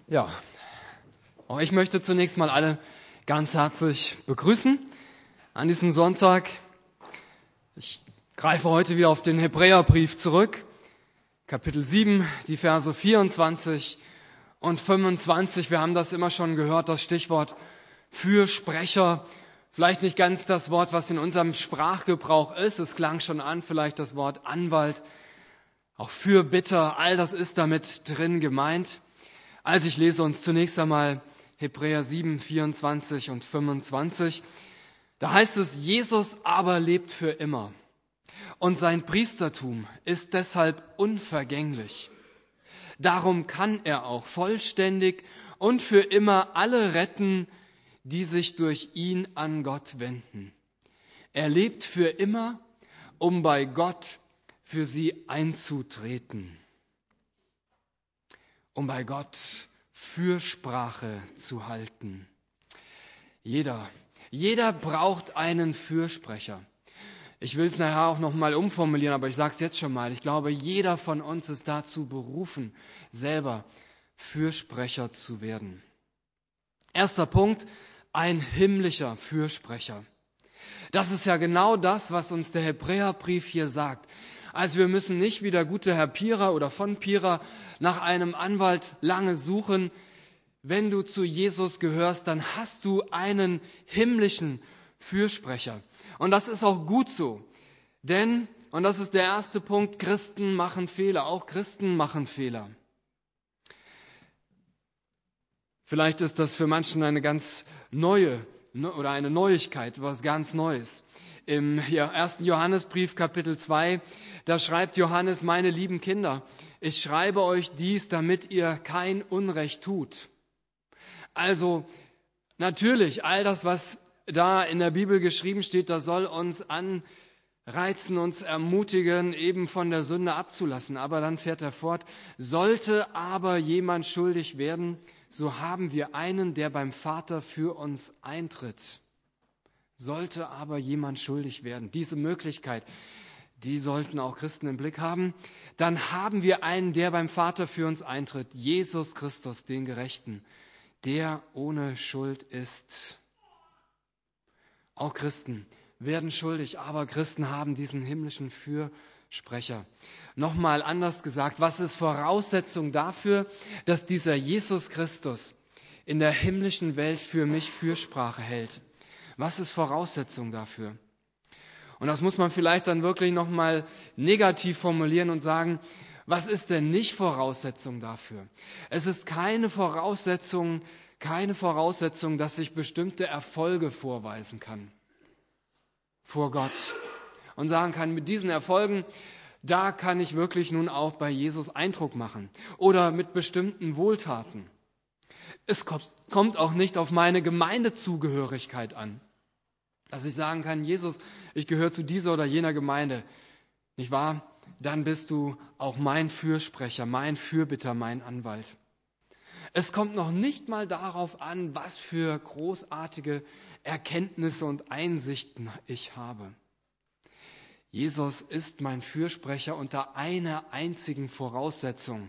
Ja, auch ich möchte zunächst mal alle ganz herzlich begrüßen an diesem Sonntag. Ich greife heute wieder auf den Hebräerbrief zurück, Kapitel 7, die Verse 24 und 25. Wir haben das immer schon gehört, das Stichwort Fürsprecher. Vielleicht nicht ganz das Wort, was in unserem Sprachgebrauch ist. Es klang schon an, vielleicht das Wort Anwalt, auch Fürbitter, all das ist damit drin gemeint. Also ich lese uns zunächst einmal Hebräer 7, 24 und 25. Da heißt es, Jesus aber lebt für immer und sein Priestertum ist deshalb unvergänglich. Darum kann er auch vollständig und für immer alle retten, die sich durch ihn an Gott wenden. Er lebt für immer, um bei Gott für sie einzutreten. Um bei Gott Fürsprache zu halten. Jeder braucht einen Fürsprecher. Ich will es nachher auch nochmal umformulieren, aber ich sage es jetzt schon mal. Ich glaube, jeder von uns ist dazu berufen, selber Fürsprecher zu werden. Erster Punkt, ein himmlischer Fürsprecher. Das ist ja genau das, was uns der Hebräerbrief hier sagt. Also wir müssen nicht wie der gute Herr Pira oder von Pira nach einem Anwalt lange suchen. Wenn du zu Jesus gehörst, dann hast du einen himmlischen Fürsprecher. Und das ist auch gut so. Denn, und das ist der erste Punkt, Christen machen Fehler. Auch Christen machen Fehler. Vielleicht ist das für manchen eine ganz neue oder eine Neuigkeit, was ganz Neues. Im 1. Johannesbrief, Kapitel 2, da schreibt Johannes, meine lieben Kinder, ich schreibe euch dies, damit ihr kein Unrecht tut. Also natürlich, all das, was da in der Bibel geschrieben steht, das soll uns anreizen, uns ermutigen, eben von der Sünde abzulassen. Aber dann fährt er fort, sollte aber jemand schuldig werden, so haben wir einen, der beim Vater für uns eintritt. Sollte aber jemand schuldig werden, diese Möglichkeit, die sollten auch Christen im Blick haben, dann haben wir einen, der beim Vater für uns eintritt, Jesus Christus, den Gerechten, der ohne Schuld ist. Auch Christen werden schuldig, aber Christen haben diesen himmlischen Fürsprecher. Nochmal anders gesagt, was ist Voraussetzung dafür, dass dieser Jesus Christus in der himmlischen Welt für mich Fürsprache hält? Was ist Voraussetzung dafür? Und das muss man vielleicht dann wirklich nochmal negativ formulieren und sagen, was ist denn nicht Voraussetzung dafür? Es ist keine Voraussetzung, dass ich bestimmte Erfolge vorweisen kann vor Gott und sagen kann, mit diesen Erfolgen, da kann ich wirklich nun auch bei Jesus Eindruck machen oder mit bestimmten Wohltaten. Es kommt auch nicht auf meine Gemeindezugehörigkeit an, dass ich sagen kann, Jesus, ich gehöre zu dieser oder jener Gemeinde, nicht wahr? Dann bist du auch mein Fürsprecher, mein Fürbitter, mein Anwalt. Es kommt noch nicht mal darauf an, was für großartige Erkenntnisse und Einsichten ich habe. Jesus ist mein Fürsprecher unter einer einzigen Voraussetzung.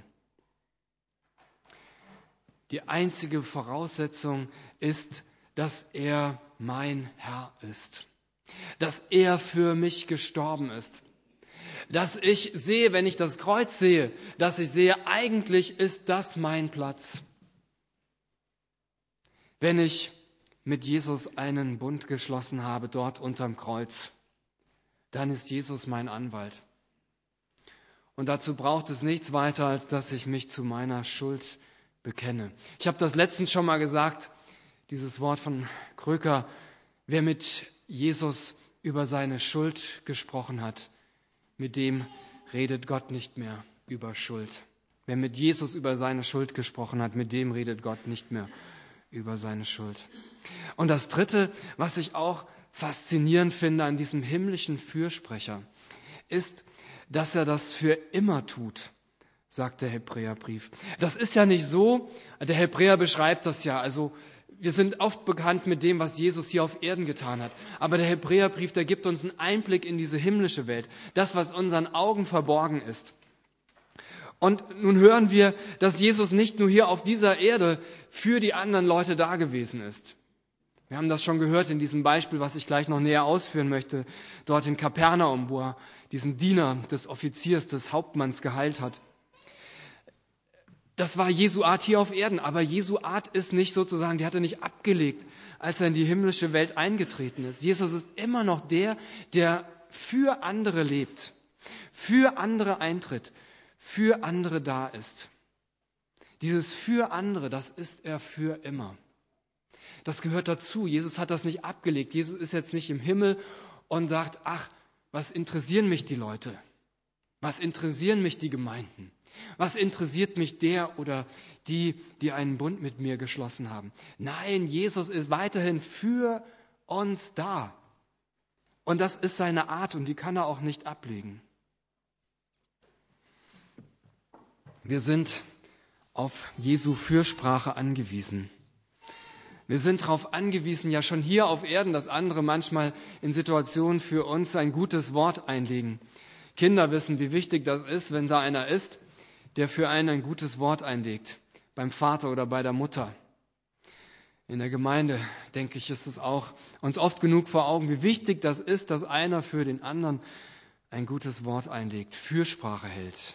Die einzige Voraussetzung ist, dass er mein Herr ist, dass er für mich gestorben ist, dass ich sehe, wenn ich das Kreuz sehe, dass ich sehe, eigentlich ist das mein Platz. Wenn ich mit Jesus einen Bund geschlossen habe, dort unterm Kreuz, dann ist Jesus mein Anwalt. Und dazu braucht es nichts weiter, als dass ich mich zu meiner Schuld bekenne. Ich habe das letztens schon mal gesagt, dieses Wort von Kröker, wer mit Jesus über seine Schuld gesprochen hat, mit dem redet Gott nicht mehr über Schuld. Wer mit Jesus über seine Schuld gesprochen hat, mit dem redet Gott nicht mehr über seine Schuld. Und das Dritte, was ich auch faszinierend finde an diesem himmlischen Fürsprecher, ist, dass er das für immer tut, sagt der Hebräerbrief. Das ist ja nicht so, der Hebräer beschreibt das ja, also wir sind oft bekannt mit dem, was Jesus hier auf Erden getan hat. Aber der Hebräerbrief, der gibt uns einen Einblick in diese himmlische Welt, das, was unseren Augen verborgen ist. Und nun hören wir, dass Jesus nicht nur hier auf dieser Erde für die anderen Leute da gewesen ist. Wir haben das schon gehört in diesem Beispiel, was ich gleich noch näher ausführen möchte, dort in Kapernaum, wo er diesen Diener des Offiziers, des Hauptmanns geheilt hat. Das war Jesu Art hier auf Erden, aber Jesu Art ist nicht sozusagen, die hat er nicht abgelegt, als er in die himmlische Welt eingetreten ist. Jesus ist immer noch der für andere lebt, für andere eintritt, für andere da ist. Dieses für andere, das ist er für immer. Das gehört dazu. Jesus hat das nicht abgelegt. Jesus ist jetzt nicht im Himmel und sagt, ach, was interessieren mich die Leute? Was interessieren mich die Gemeinden? Was interessiert mich der oder die einen Bund mit mir geschlossen haben? Nein, Jesus ist weiterhin für uns da. Und das ist seine Art und die kann er auch nicht ablegen. Wir sind auf Jesu Fürsprache angewiesen. Wir sind darauf angewiesen, ja schon hier auf Erden, dass andere manchmal in Situationen für uns ein gutes Wort einlegen. Kinder wissen, wie wichtig das ist, wenn da einer ist, der für einen ein gutes Wort einlegt, beim Vater oder bei der Mutter. In der Gemeinde, denke ich, ist es auch uns oft genug vor Augen, wie wichtig das ist, dass einer für den anderen ein gutes Wort einlegt, Fürsprache hält.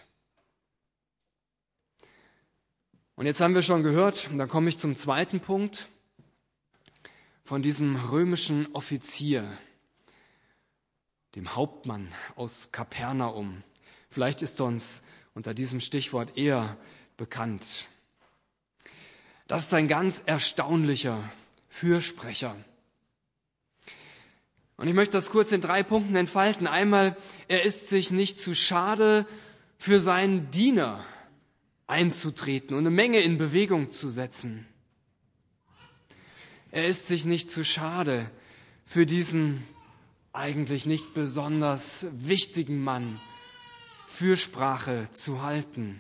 Und jetzt haben wir schon gehört, und da komme ich zum zweiten Punkt, von diesem römischen Offizier, dem Hauptmann aus Kapernaum. Vielleicht ist uns unter diesem Stichwort eher bekannt. Das ist ein ganz erstaunlicher Fürsprecher. Und ich möchte das kurz in 3 Punkten entfalten. Einmal, er ist sich nicht zu schade, für seinen Diener einzutreten und eine Menge in Bewegung zu setzen. Er ist sich nicht zu schade, für diesen eigentlich nicht besonders wichtigen Mann Fürsprache zu halten.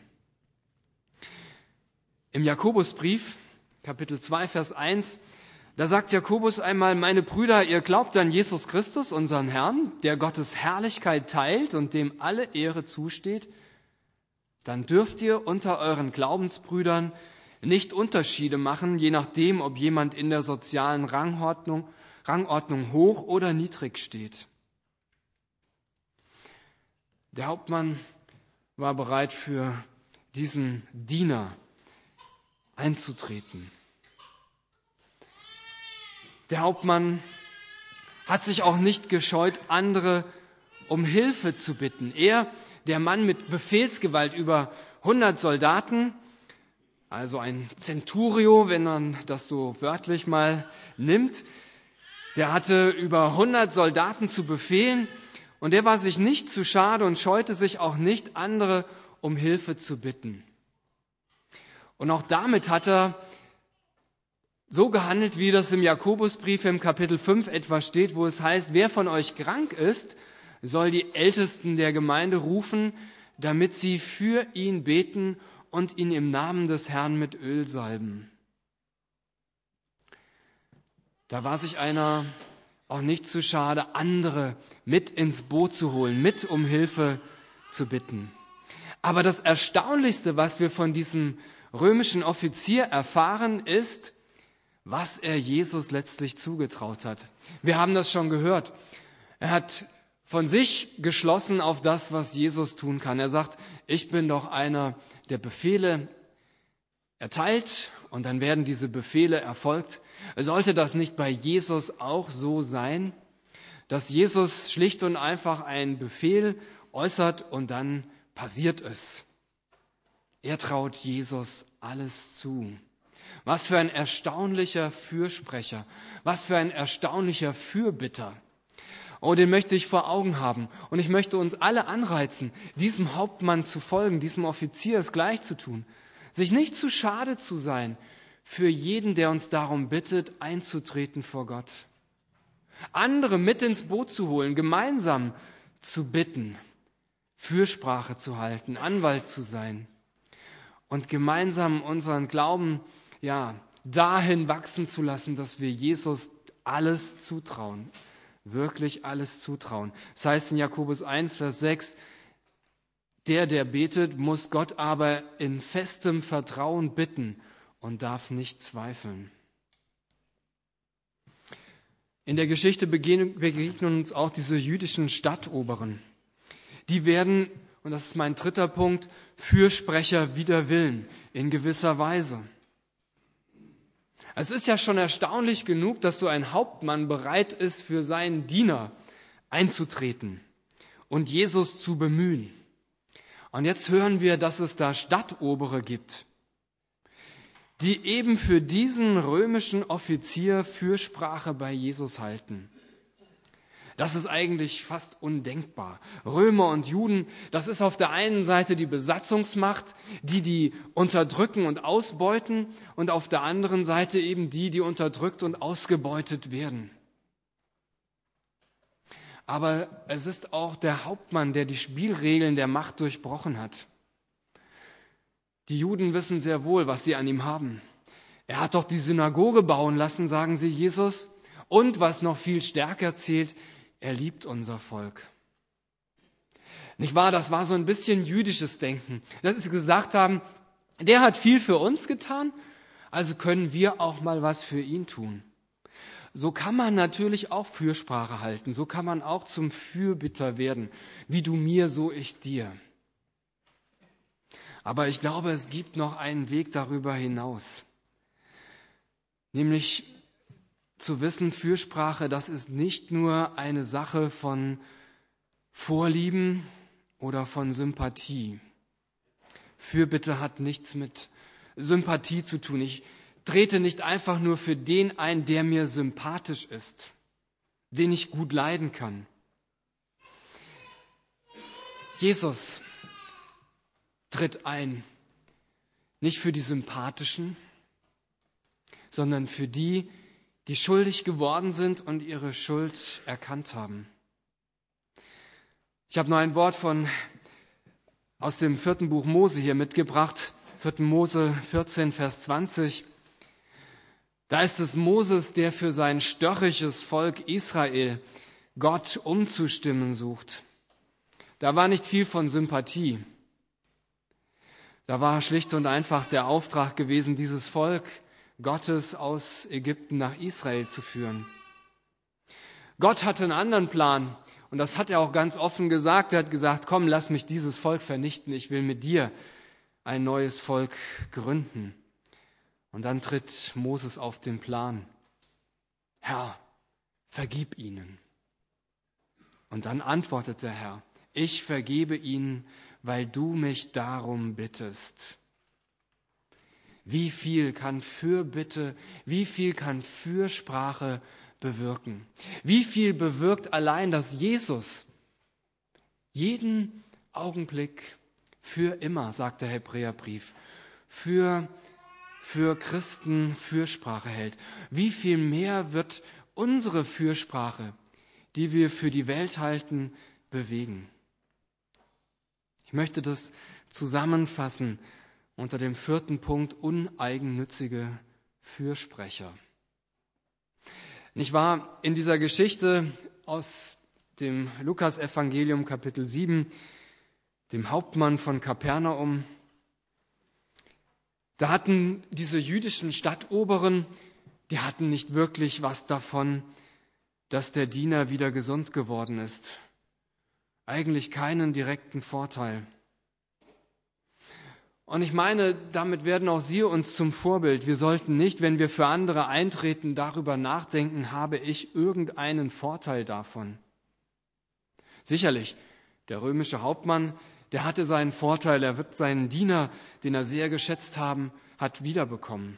Im Jakobusbrief, Kapitel 2, Vers 1, da sagt Jakobus einmal, meine Brüder, ihr glaubt an Jesus Christus, unseren Herrn, der Gottes Herrlichkeit teilt und dem alle Ehre zusteht, dann dürft ihr unter euren Glaubensbrüdern nicht Unterschiede machen, je nachdem, ob jemand in der sozialen Rangordnung hoch oder niedrig steht. Der Hauptmann war bereit, für diesen Diener einzutreten. Der Hauptmann hat sich auch nicht gescheut, andere um Hilfe zu bitten. Er, der Mann mit Befehlsgewalt über 100 Soldaten, also ein Centurio, wenn man das so wörtlich mal nimmt, der hatte über 100 Soldaten zu befehlen und der war sich nicht zu schade und scheute sich auch nicht, andere um Hilfe zu bitten. Und auch damit hat er so gehandelt, wie das im Jakobusbrief im Kapitel 5 etwa steht, wo es heißt, wer von euch krank ist, soll die Ältesten der Gemeinde rufen, damit sie für ihn beten und ihn im Namen des Herrn mit Öl salben. Da war sich einer auch nicht zu schade, andere mit ins Boot zu holen, mit um Hilfe zu bitten. Aber das Erstaunlichste, was wir von diesem römischen Offizier erfahren, ist, was er Jesus letztlich zugetraut hat. Wir haben das schon gehört. Er hat von sich geschlossen auf das, was Jesus tun kann. Er sagt, ich bin doch einer, der Befehle erteilt und dann werden diese Befehle erfolgt. Sollte das nicht bei Jesus auch so sein, dass Jesus schlicht und einfach einen Befehl äußert und dann passiert es? Er traut Jesus alles zu. Was für ein erstaunlicher Fürsprecher, was für ein erstaunlicher Fürbitter. Oh, den möchte ich vor Augen haben. Und ich möchte uns alle anreizen, diesem Hauptmann zu folgen, diesem Offizier es gleich zu tun. Sich nicht zu schade zu sein, für jeden, der uns darum bittet, einzutreten vor Gott. Andere mit ins Boot zu holen, gemeinsam zu bitten, Fürsprache zu halten, Anwalt zu sein und gemeinsam unseren Glauben, dahin wachsen zu lassen, dass wir Jesus alles zutrauen. Wirklich alles zutrauen. Das heißt in Jakobus 1, Vers 6, Der betet, muss Gott aber in festem Vertrauen bitten und darf nicht zweifeln. In der Geschichte begegnen uns auch diese jüdischen Stadtoberen. Die werden, und das ist mein dritter Punkt, Fürsprecher wider Willen in gewisser Weise. Es ist ja schon erstaunlich genug, dass so ein Hauptmann bereit ist, für seinen Diener einzutreten und Jesus zu bemühen. Und jetzt hören wir, dass es da Stadtobere gibt, die eben für diesen römischen Offizier Fürsprache bei Jesus halten. Das ist eigentlich fast undenkbar. Römer und Juden, das ist auf der einen Seite die Besatzungsmacht, die unterdrücken und ausbeuten, und auf der anderen Seite eben die unterdrückt und ausgebeutet werden. Aber es ist auch der Hauptmann, der die Spielregeln der Macht durchbrochen hat. Die Juden wissen sehr wohl, was sie an ihm haben. Er hat doch die Synagoge bauen lassen, sagen sie Jesus. Und was noch viel stärker zählt, er liebt unser Volk. Nicht wahr? Das war so ein bisschen jüdisches Denken. Dass sie gesagt haben, der hat viel für uns getan, also können wir auch mal was für ihn tun. So kann man natürlich auch Fürsprache halten. So kann man auch zum Fürbitter werden. Wie du mir, so ich dir. Aber ich glaube, es gibt noch einen Weg darüber hinaus. Nämlich zu wissen, Fürsprache, das ist nicht nur eine Sache von Vorlieben oder von Sympathie. Fürbitte hat nichts mit Sympathie zu tun. Ich trete nicht einfach nur für den ein, der mir sympathisch ist, den ich gut leiden kann. Jesus tritt ein, nicht für die Sympathischen, sondern für die, die schuldig geworden sind und ihre Schuld erkannt haben. Ich habe noch ein Wort aus dem 4. Buch Mose hier mitgebracht, 4. Mose 14, Vers 20. Da ist es Moses, der für sein störrisches Volk Israel Gott umzustimmen sucht. Da war nicht viel von Sympathie. Da war schlicht und einfach der Auftrag gewesen, dieses Volk Gottes aus Ägypten nach Israel zu führen. Gott hatte einen anderen Plan und das hat er auch ganz offen gesagt. Er hat gesagt, komm, lass mich dieses Volk vernichten, ich will mit dir ein neues Volk gründen. Und dann tritt Moses auf den Plan. Herr, vergib ihnen. Und dann antwortet der Herr, ich vergebe ihnen, weil du mich darum bittest. Wie viel kann Fürbitte, wie viel kann Fürsprache bewirken? Wie viel bewirkt allein, dass Jesus jeden Augenblick für immer, sagt der Hebräerbrief, für Christen Fürsprache hält. Wie viel mehr wird unsere Fürsprache, die wir für die Welt halten, bewegen? Ich möchte das zusammenfassen unter dem 4. Punkt, uneigennützige Fürsprecher. Nicht wahr? In dieser Geschichte aus dem Lukas-Evangelium Kapitel 7, dem Hauptmann von Kapernaum, da hatten diese jüdischen Stadtoberen, die hatten nicht wirklich was davon, dass der Diener wieder gesund geworden ist. Eigentlich keinen direkten Vorteil. Und ich meine, damit werden auch Sie uns zum Vorbild. Wir sollten nicht, wenn wir für andere eintreten, darüber nachdenken, habe ich irgendeinen Vorteil davon. Sicherlich, der römische Hauptmann, der hatte seinen Vorteil, er wird seinen Diener, den er sehr geschätzt hat, wiederbekommen.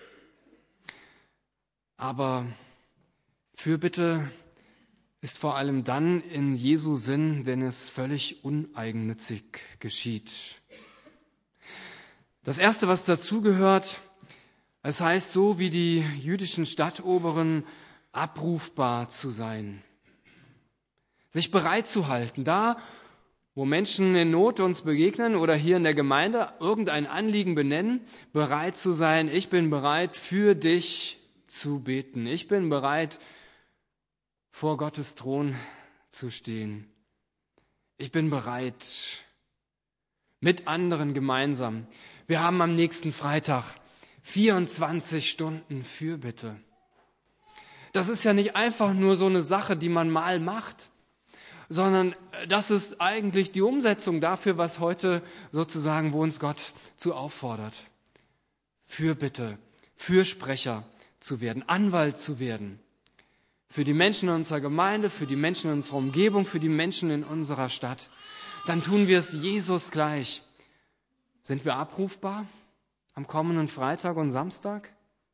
Aber Fürbitte ist vor allem dann in Jesu Sinn, wenn es völlig uneigennützig geschieht. Das Erste, was dazugehört, es heißt so wie die jüdischen Stadtoberen, abrufbar zu sein. Sich bereit zu halten, da wo Menschen in Not uns begegnen oder hier in der Gemeinde irgendein Anliegen benennen, bereit zu sein, ich bin bereit, für dich zu beten. Ich bin bereit, vor Gottes Thron zu stehen. Ich bin bereit, mit anderen gemeinsam. Wir haben am nächsten Freitag 24 Stunden Fürbitte. Das ist ja nicht einfach nur so eine Sache, die man mal macht, sondern das ist eigentlich die Umsetzung dafür, was heute sozusagen, wo uns Gott zu auffordert. Fürbitte, Fürsprecher zu werden, Anwalt zu werden. Für die Menschen in unserer Gemeinde, für die Menschen in unserer Umgebung, für die Menschen in unserer Stadt. Dann tun wir es Jesus gleich. Sind wir abrufbar am kommenden Freitag und Samstag?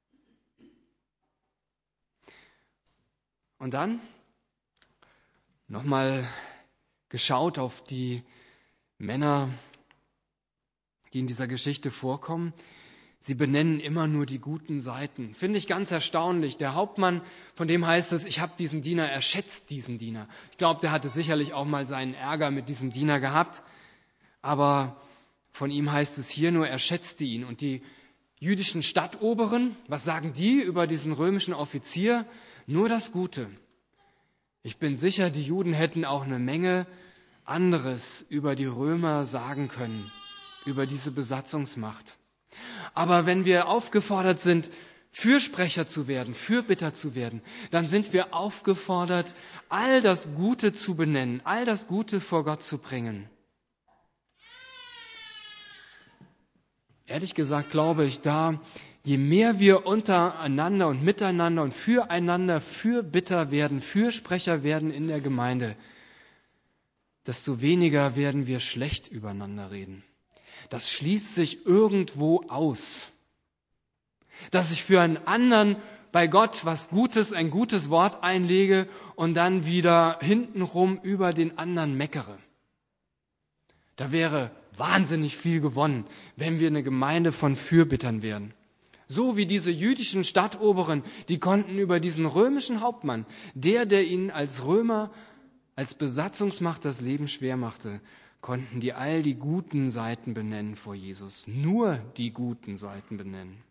Und dann nochmal geschaut auf die Männer, die in dieser Geschichte vorkommen. Sie benennen immer nur die guten Seiten. Finde ich ganz erstaunlich. Der Hauptmann, von dem heißt es, ich habe diesen Diener, er schätzt diesen Diener. Ich glaube, der hatte sicherlich auch mal seinen Ärger mit diesem Diener gehabt. Aber von ihm heißt es hier nur, er schätzte ihn. Und die jüdischen Stadtoberen, was sagen die über diesen römischen Offizier? Nur das Gute. Ich bin sicher, die Juden hätten auch eine Menge anderes über die Römer sagen können, über diese Besatzungsmacht. Aber wenn wir aufgefordert sind, Fürsprecher zu werden, Fürbitter zu werden, dann sind wir aufgefordert, all das Gute zu benennen, all das Gute vor Gott zu bringen. Ehrlich gesagt glaube ich je mehr wir untereinander und miteinander und füreinander Fürbitter werden, Fürsprecher werden in der Gemeinde, desto weniger werden wir schlecht übereinander reden. Das schließt sich irgendwo aus. Dass ich für einen anderen bei Gott was Gutes, ein gutes Wort einlege und dann wieder hintenrum über den anderen meckere. Da wäre wahnsinnig viel gewonnen, wenn wir eine Gemeinde von Fürbittern wären. So wie diese jüdischen Stadtoberen, die konnten über diesen römischen Hauptmann, der ihnen als Römer, als Besatzungsmacht das Leben schwer machte, konnten die all die guten Seiten benennen vor Jesus. Nur die guten Seiten benennen.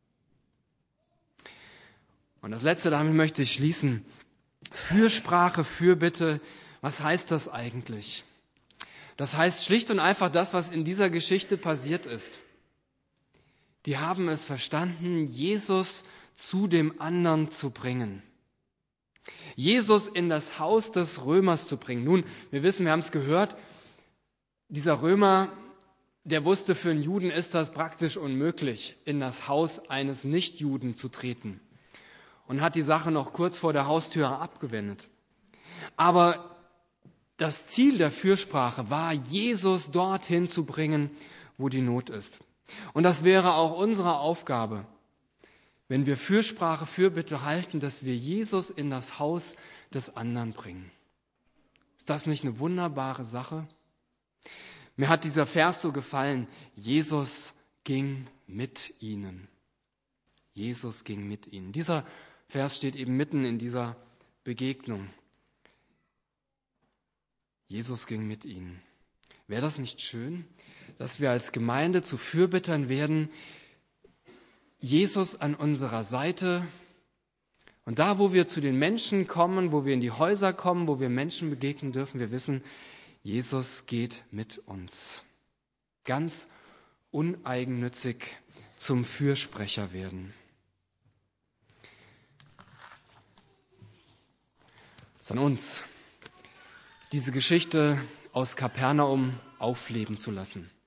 Und das Letzte, damit möchte ich schließen. Fürsprache, Fürbitte, was heißt das eigentlich? Das heißt schlicht und einfach das, was in dieser Geschichte passiert ist. Die haben es verstanden, Jesus zu dem anderen zu bringen. Jesus in das Haus des Römers zu bringen. Nun, wir wissen, wir haben es gehört, dieser Römer, der wusste, für einen Juden ist das praktisch unmöglich, in das Haus eines Nichtjuden zu treten. Und hat die Sache noch kurz vor der Haustür abgewendet. Aber das Ziel der Fürsprache war, Jesus dorthin zu bringen, wo die Not ist. Und das wäre auch unsere Aufgabe, wenn wir Fürsprache, Fürbitte halten, dass wir Jesus in das Haus des anderen bringen. Ist das nicht eine wunderbare Sache? Mir hat dieser Vers so gefallen, Jesus ging mit ihnen. Jesus ging mit ihnen. Dieser Vers steht eben mitten in dieser Begegnung. Jesus ging mit ihnen. Wäre das nicht schön, dass wir als Gemeinde zu Fürbittern werden, Jesus an unserer Seite, und da, wo wir zu den Menschen kommen, wo wir in die Häuser kommen, wo wir Menschen begegnen dürfen, wir wissen, Jesus geht mit uns. Ganz uneigennützig zum Fürsprecher werden. Es ist an uns, diese Geschichte aus Kapernaum aufleben zu lassen.